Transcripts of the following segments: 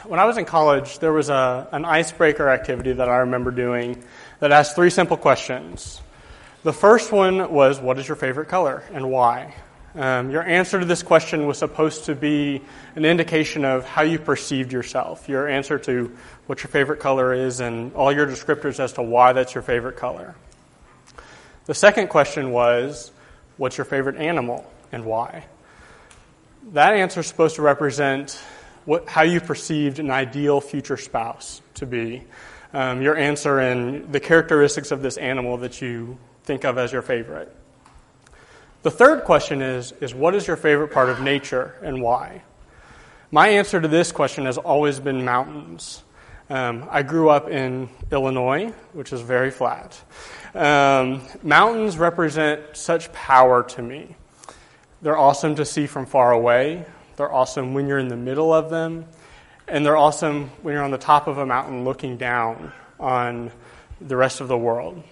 When I was in college, there was an icebreaker activity that I remember doing that asked 3 simple questions. The first one was, what is your favorite color and why? Your answer to this question was supposed to be an indication of how you perceived yourself. Your answer to what your favorite color is and all your descriptors as to why that's your favorite color. The second question was, what's your favorite animal and why? That answer is supposed to represent how you perceived an ideal future spouse to be. Your answer and the characteristics of this animal that you think of as your favorite. The third question is what is your favorite part of nature and why? My answer to this question has always been mountains. I grew up in Illinois, which is very flat. Mountains represent such power to me. They're awesome to see from far away. They're awesome when you're in the middle of them. And they're awesome when you're on the top of a mountain looking down on the rest of the world.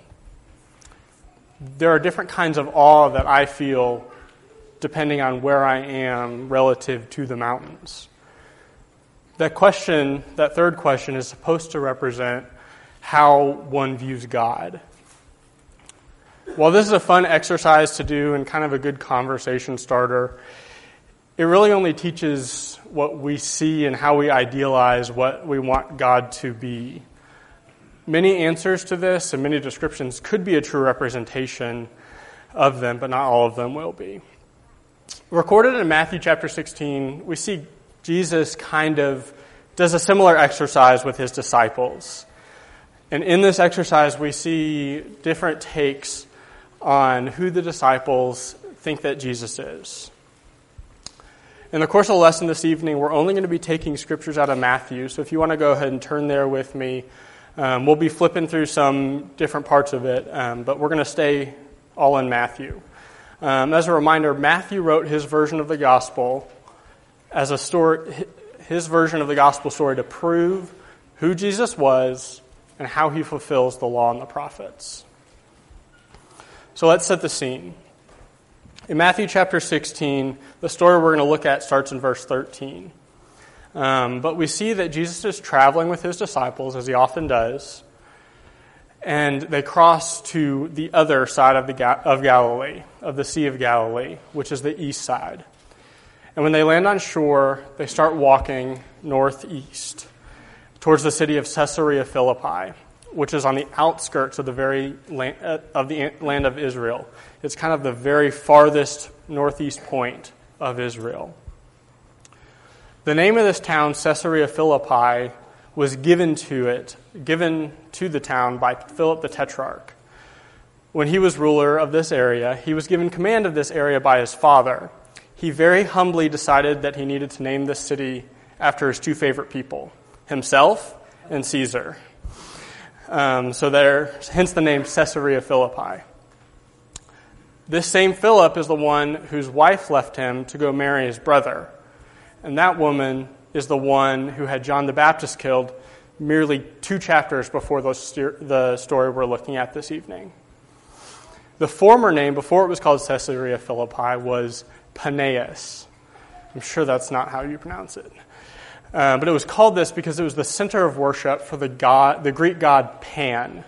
There are different kinds of awe that I feel depending on where I am relative to the mountains. That third question, is supposed to represent how one views God. While this is a fun exercise to do and kind of a good conversation starter, it really only teaches what we see and how we idealize what we want God to be. Many answers to this and many descriptions could be a true representation of them, but not all of them will be. Recorded in Matthew chapter 16, we see Jesus kind of does a similar exercise with his disciples. And in this exercise, we see different takes on who the disciples think that Jesus is. In the course of the lesson this evening, we're only going to be taking scriptures out of Matthew. So if you want to go ahead and turn there with me, we'll be flipping through some different parts of it, but we're going to stay all in Matthew. As a reminder, Matthew wrote his version of the gospel as a story, his version of the gospel story to prove who Jesus was and how he fulfills the law and the prophets. So let's set the scene. In Matthew chapter 16, the story we're going to look at starts in verse 13. But we see that Jesus is traveling with his disciples, as he often does, and they cross to the other side of Galilee, of the Sea of Galilee, which is the east side. And when they land on shore, they start walking northeast towards the city of Caesarea Philippi, which is on the outskirts of the land of Israel. It's kind of the very farthest northeast point of Israel. The name of this town, Caesarea Philippi, was given to the town by Philip the Tetrarch. When he was ruler of this area, he was given command of this area by his father. He very humbly decided that he needed to name this city after his 2 favorite people, himself and Caesar. Hence the name Caesarea Philippi. This same Philip is the one whose wife left him to go marry his brother. And that woman is the one who had John the Baptist killed merely 2 chapters before the story we're looking at this evening. The former name, before it was called Caesarea Philippi, was Paneas. I'm sure that's not how you pronounce it. But it was called this because it was the center of worship for the Greek god Pan.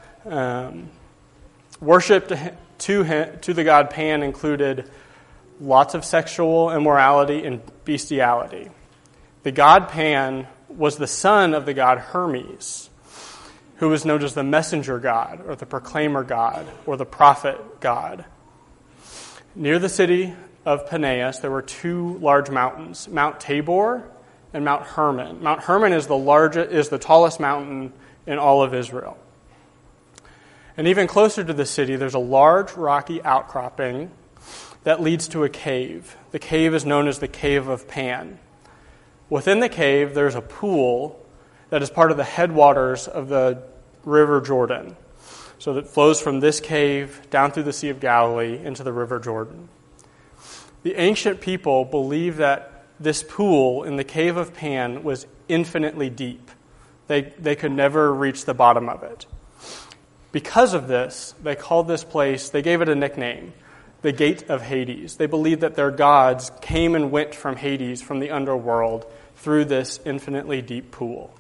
Worship to the god Pan included lots of sexual immorality and bestiality. The god Pan was the son of the god Hermes, who was known as the messenger god, or the proclaimer god, or the prophet god. Near the city of Paneas, there were 2 large mountains, Mount Tabor and Mount Hermon. Mount Hermon is the tallest mountain in all of Israel. And even closer to the city, there's a large rocky outcropping that leads to a cave. The cave is known as the Cave of Pan. Within the cave, there's a pool that is part of the headwaters of the River Jordan. So that flows from this cave down through the Sea of Galilee into the River Jordan. The ancient people believed that this pool in the Cave of Pan was infinitely deep. They could never reach the bottom of it. Because of this, they called this place, they gave it a nickname, the Gate of Hades. They believed that their gods came and went from Hades, from the underworld, through this infinitely deep pool.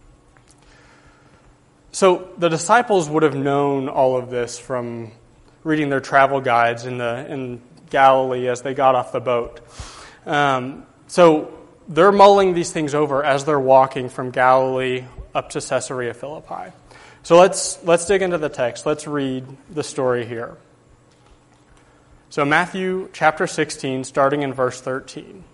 So the disciples would have known all of this from reading their travel guides in Galilee as they got off the boat. So they're mulling these things over as they're walking from Galilee up to Caesarea Philippi. So let's dig into the text. Let's read the story here. So Matthew chapter 16, starting in verse 13.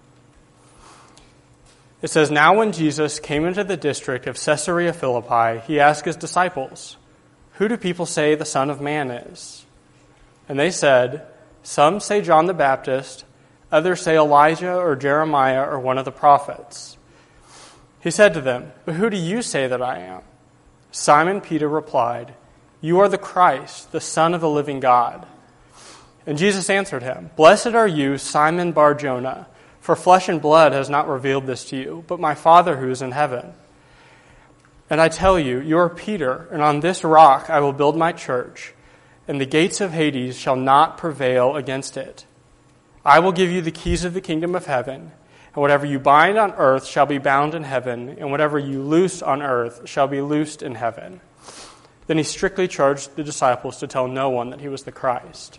It says, "Now when Jesus came into the district of Caesarea Philippi, he asked his disciples, 'Who do people say the Son of Man is?' And they said, 'Some say John the Baptist, others say Elijah or Jeremiah or one of the prophets.' He said to them, 'But who do you say that I am?' Simon Peter replied, 'You are the Christ, the Son of the living God.' And Jesus answered him, 'Blessed are you, Simon Bar-Jonah, for flesh and blood has not revealed this to you, but my Father who is in heaven. And I tell you, you are Peter, and on this rock I will build my church, and the gates of Hades shall not prevail against it. I will give you the keys of the kingdom of heaven, and whatever you bind on earth shall be bound in heaven, and whatever you loose on earth shall be loosed in heaven.' Then he strictly charged the disciples to tell no one that he was the Christ."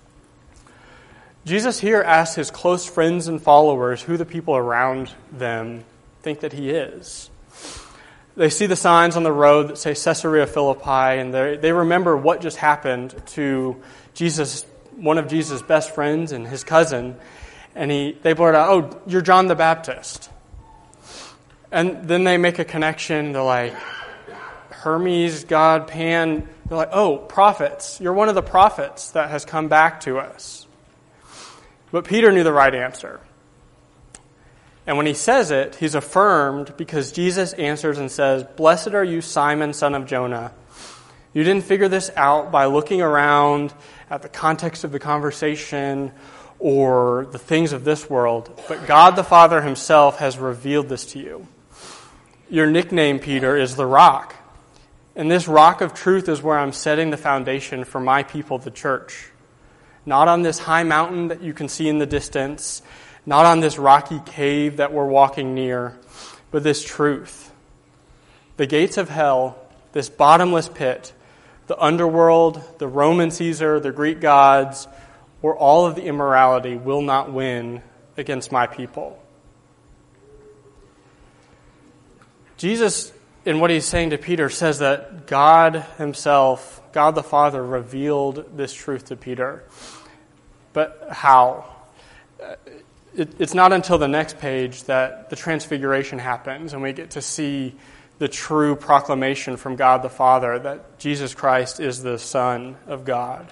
Jesus here asks his close friends and followers who the people around them think that he is. They see the signs on the road that say Caesarea Philippi, and they remember what just happened to Jesus, one of Jesus' best friends and his cousin, and they blurt out, "Oh, you're John the Baptist." And then they make a connection. They're like, Hermes, God, Pan. They're like, "Oh, prophets. You're one of the prophets that has come back to us." But Peter knew the right answer. And when he says it, he's affirmed because Jesus answers and says, "Blessed are you, Simon, son of Jonah. You didn't figure this out by looking around at the context of the conversation or the things of this world, but God the Father himself has revealed this to you. Your nickname, Peter, is the Rock. And this rock of truth is where I'm setting the foundation for my people, the church. Not on this high mountain that you can see in the distance, not on this rocky cave that we're walking near, but this truth. The gates of hell, this bottomless pit, the underworld, the Roman Caesar, the Greek gods, or all of the immorality will not win against my people." Jesus, in what he's saying to Peter, says that God himself, God the Father, revealed this truth to Peter. But how? It's not until the next page that the transfiguration happens and we get to see the true proclamation from God the Father that Jesus Christ is the Son of God.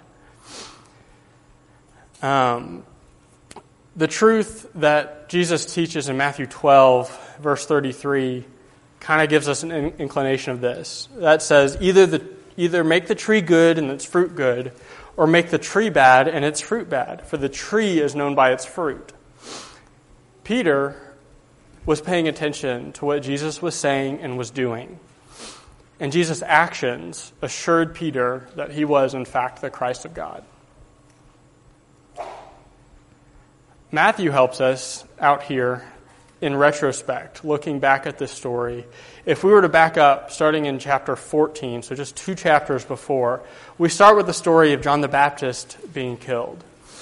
The truth that Jesus teaches in Matthew 12, verse 33, kind of gives us an inclination of this. That says, either make the tree good and its fruit good, or make the tree bad and its fruit bad, for the tree is known by its fruit. Peter was paying attention to what Jesus was saying and was doing. And Jesus' actions assured Peter that he was, in fact, the Christ of God. Matthew helps us out here in retrospect, looking back at this story. If we were to back up, starting in chapter 14, so just 2 chapters before, we start with the story of John the Baptist being killed.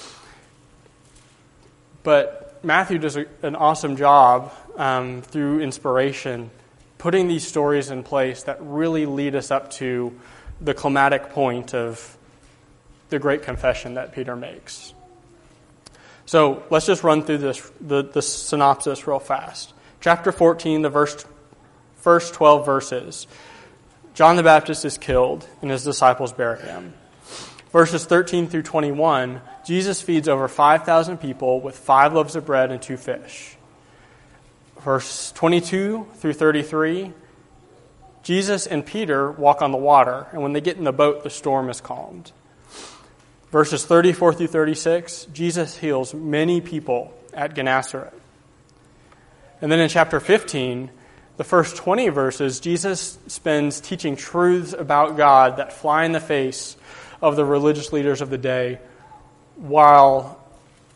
But Matthew does an awesome job through inspiration, putting these stories in place that really lead us up to the climatic point of the great confession that Peter makes. So let's just run through the synopsis real fast. Chapter 14, the first 12 verses. John the Baptist is killed, and his disciples bury him. Verses 13 through 21, Jesus feeds over 5,000 people with 5 loaves of bread and 2 fish. Verse 22 through 33, Jesus and Peter walk on the water, and when they get in the boat, the storm is calmed. Verses 34 through 36, Jesus heals many people at Gennesaret. And then in chapter 15, the first 20 verses, Jesus spends teaching truths about God that fly in the face of the religious leaders of the day, while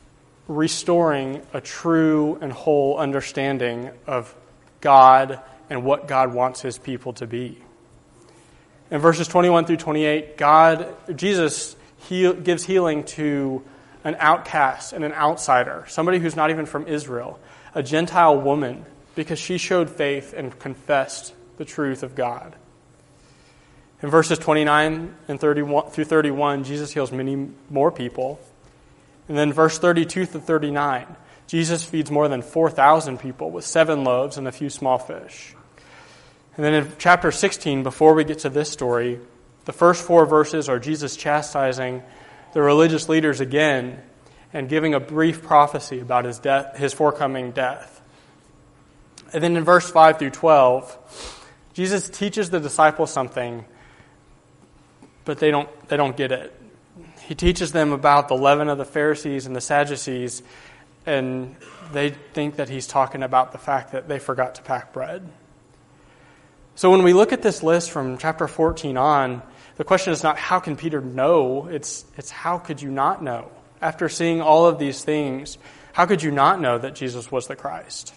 restoring a true and whole understanding of God and what God wants his people to be. In verses 21 through 28, Jesus gives healing to an outcast and an outsider, somebody who's not even from Israel, a Gentile woman, because she showed faith and confessed the truth of God. In verses 29 and 31 through 31, Jesus heals many more people. And then verse 32 through 39, Jesus feeds more than 4,000 people with 7 loaves and a few small fish. And then in chapter 16, before we get to this story, the first 4 verses are Jesus chastising the religious leaders again and giving a brief prophecy about his forthcoming death. And then in verse 5 through 12, Jesus teaches the disciples something, but they don't get it. He teaches them about the leaven of the Pharisees and the Sadducees, and they think that he's talking about the fact that they forgot to pack bread. So when we look at this list from chapter 14 on, the question is not how can Peter know, it's how could you not know? After seeing all of these things, how could you not know that Jesus was the Christ?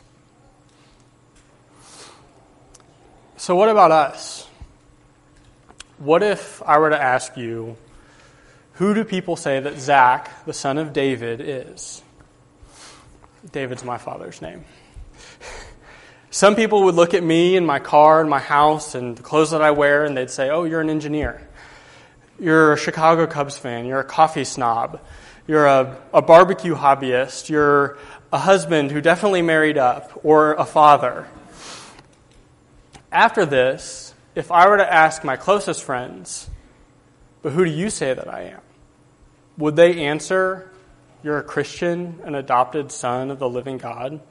So what about us? What if I were to ask you, who do people say that Zach, the son of David, is? David's my father's name. Some people would look at me and my car and my house and the clothes that I wear, and they'd say, oh, you're an engineer. You're a Chicago Cubs fan. You're a coffee snob. You're a barbecue hobbyist. You're a husband who definitely married up, or a father. After this, if I were to ask my closest friends, but who do you say that I am? Would they answer, you're a Christian, an adopted son of the living God?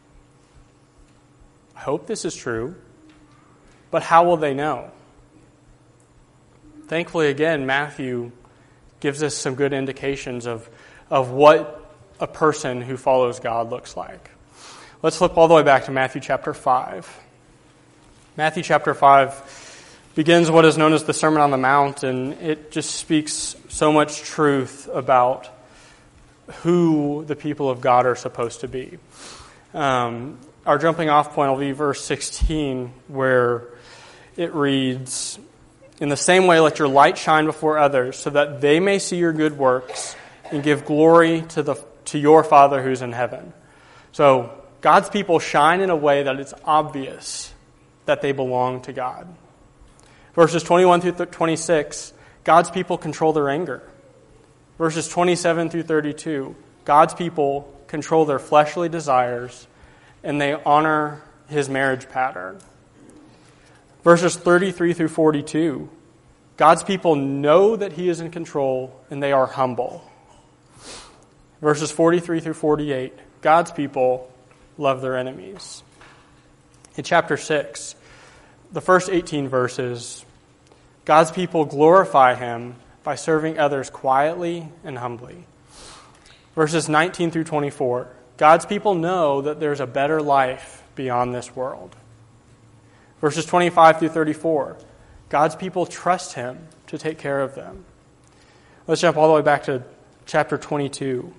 I hope this is true, but how will they know? Thankfully, again, Matthew gives us some good indications of what a person who follows God looks like. Let's flip all the way back to Matthew chapter 5. Matthew chapter 5 begins what is known as the Sermon on the Mount, and it just speaks so much truth about who the people of God are supposed to be. Our jumping off point will be verse 16, where it reads, in the same way, let your light shine before others, so that they may see your good works and give glory to your Father who's in heaven. So God's people shine in a way that it's obvious that they belong to God. Verses 21 through 26, God's people control their anger. Verses 27 through 32, God's people control their fleshly desires, and they honor his marriage pattern. Verses 33 through 42, God's people know that he is in control, and they are humble. Verses 43 through 48, God's people love their enemies. In chapter 6, the first 18 verses, God's people glorify him by serving others quietly and humbly. Verses 19 through 24, God's people know that there's a better life beyond this world. Verses 25 through 34, God's people trust him to take care of them. Let's jump all the way back to chapter 22.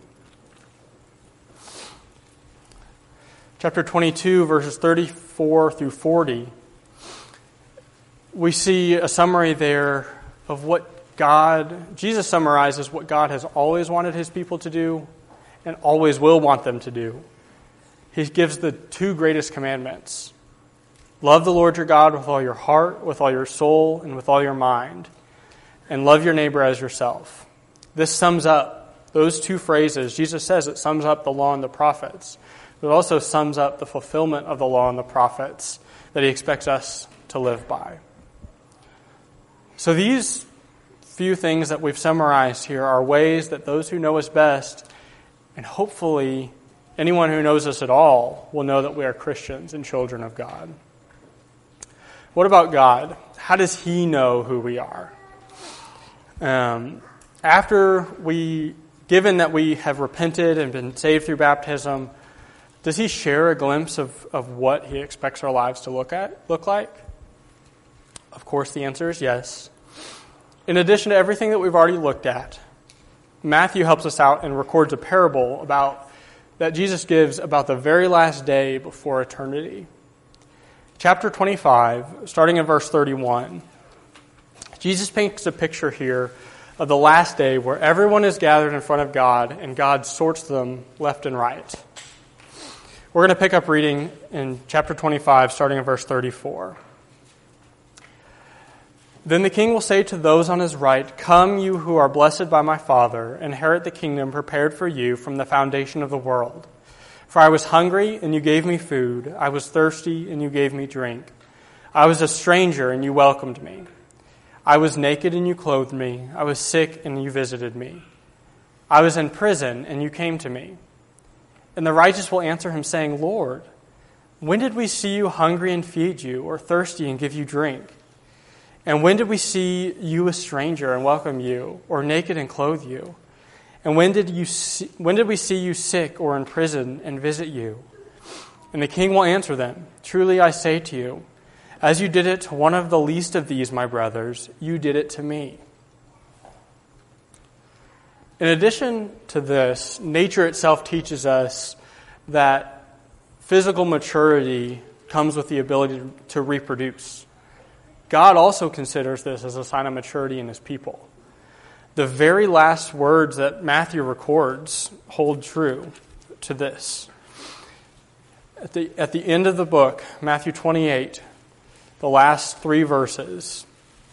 Chapter 22, verses 34 through 40, we see a summary there of what Jesus summarizes what God has always wanted his people to do and always will want them to do. He gives the 2 greatest commandments. Love the Lord your God with all your heart, with all your soul, and with all your mind. And love your neighbor as yourself. This sums up those 2 phrases. Jesus says it sums up the law and the prophets. But it also sums up the fulfillment of the law and the prophets that he expects us to live by. So these few things that we've summarized here are ways that those who know us best, and hopefully anyone who knows us at all, will know that we are Christians and children of God. What about God? How does he know who we are? Given that we have repented and been saved through baptism, does he share a glimpse of what he expects our lives to look like? Of course, the answer is yes. In addition to everything that we've already looked at, Matthew helps us out and records a parable about that Jesus gives about the very last day before eternity. Chapter 25, starting in verse 31, Jesus paints a picture here of the last day where everyone is gathered in front of God and God sorts them left and right. We're going to pick up reading in chapter 25, starting in verse 34. Then the king will say to those on his right, "Come, you who are blessed by my Father, inherit the kingdom prepared for you from the foundation of the world. For I was hungry, and you gave me food. I was thirsty, and you gave me drink. I was a stranger, and you welcomed me. I was naked, and you clothed me. I was sick, and you visited me. I was in prison, and you came to me." And the righteous will answer him, saying, "Lord, when did we see you hungry and feed you, or thirsty and give you drink? And when did we see you a stranger and welcome you, or naked and clothe you? And when did we see you sick or in prison and visit you?" And the king will answer them, "Truly I say to you, as you did it to one of the least of these, my brothers, you did it to me." In addition to this, nature itself teaches us that physical maturity comes with the ability to reproduce. God also considers this as a sign of maturity in his people. The very last words that Matthew records hold true to this. At the end of the book, Matthew 28, the last 3 verses,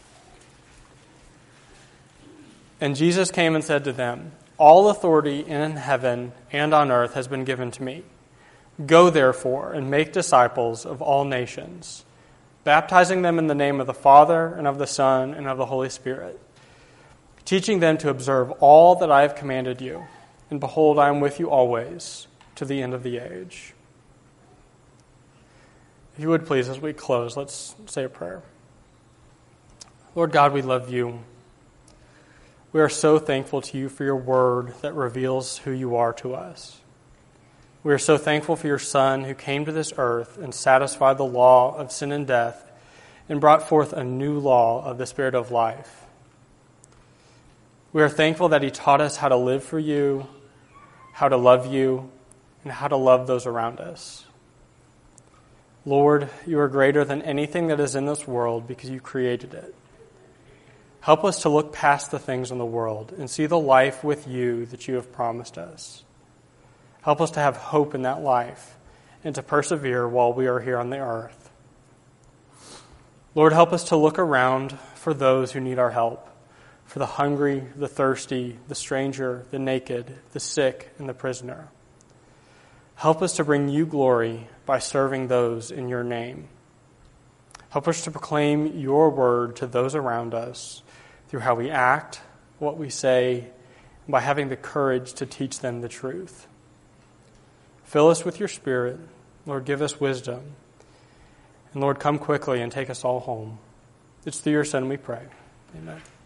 "And Jesus came and said to them, 'All authority in heaven and on earth has been given to me. Go therefore and make disciples of all nations, baptizing them in the name of the Father and of the Son and of the Holy Spirit, teaching them to observe all that I have commanded you. And behold, I am with you always to the end of the age.'" If you would please, as we close, let's say a prayer. Lord God, we love you. We are so thankful to you for your word that reveals who you are to us. We are so thankful for your Son who came to this earth and satisfied the law of sin and death and brought forth a new law of the Spirit of life. We are thankful that he taught us how to live for you, how to love you, and how to love those around us. Lord, you are greater than anything that is in this world because you created it. Help us to look past the things in the world and see the life with you that you have promised us. Help us to have hope in that life and to persevere while we are here on the earth. Lord, help us to look around for those who need our help, for the hungry, the thirsty, the stranger, the naked, the sick, and the prisoner. Help us to bring you glory by serving those in your name. Help us to proclaim your word to those around us through how we act, what we say, and by having the courage to teach them the truth. Fill us with your Spirit. Lord, give us wisdom. And Lord, come quickly and take us all home. It's through your Son we pray. Amen.